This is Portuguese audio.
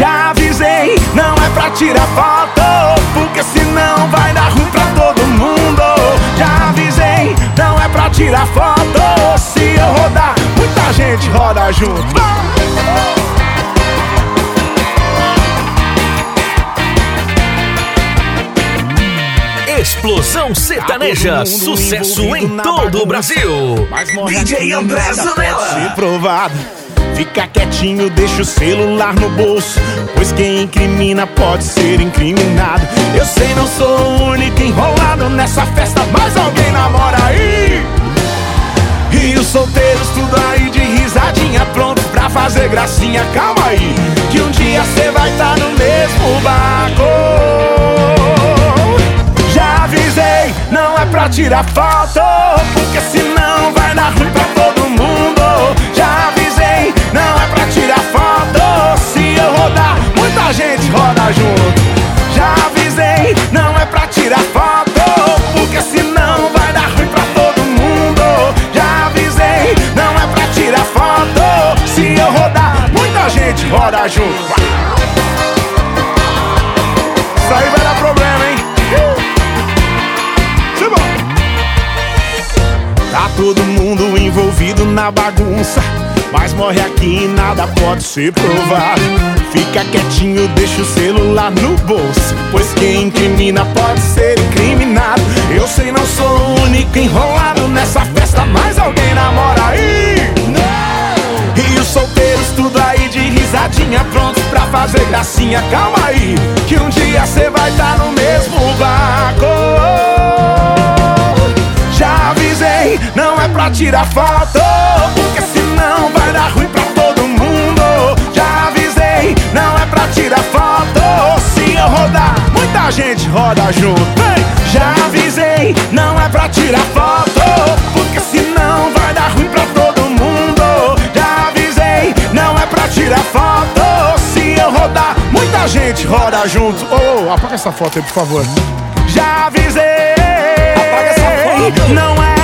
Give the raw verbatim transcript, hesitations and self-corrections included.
Já avisei, não é pra tirar foto, porque senão vai dar ruim pra todo mundo. Já avisei, não é pra tirar foto, se eu rodar, muita gente roda junto. Explosão Sertaneja, sucesso em todo o Brasil. D J André Zanella. Pode ser provado. Fica quietinho, deixa o celular no bolso, pois quem incrimina pode ser incriminado. Eu sei, não sou o único enrolado nessa festa, mas alguém namora aí. E os solteiros tudo aí de risadinha, pronto pra fazer gracinha. Calma aí, que um dia cê vai tá no mesmo barco. Já avisei, não é pra tirar foto, porque senão vai dar ruim pra todo mundo. Já avisei, não é pra tirar foto, se eu rodar, muita gente roda junto. Já avisei, não é pra tirar foto, porque senão vai dar ruim pra todo mundo. Já avisei, não é pra tirar foto, se eu rodar, muita gente roda junto. Isso aí vai dar problema, hein? Tá todo mundo envolvido na bagunça, mas morre aqui e nada pode ser provado. Fica quietinho, deixa o celular no bolso, pois quem incrimina pode ser incriminado. Eu sei, não sou o único enrolado nessa festa, mas alguém namora aí. E os solteiros tudo aí de risadinha, prontos pra fazer gracinha. Calma aí, que um dia cê vai tá no mesmo barco. Já avisei, não é pra tirar foto, porque senão vai dar ruim pra todo mundo. Já avisei, não é pra tirar foto, se eu rodar, muita gente roda junto. Hey! Já avisei, não é pra tirar foto, porque senão vai dar ruim pra todo mundo. Já avisei, não é pra tirar foto, se eu rodar, muita gente roda junto. Oh, apaga essa foto aí, por favor. Já avisei, apaga essa foto. Não é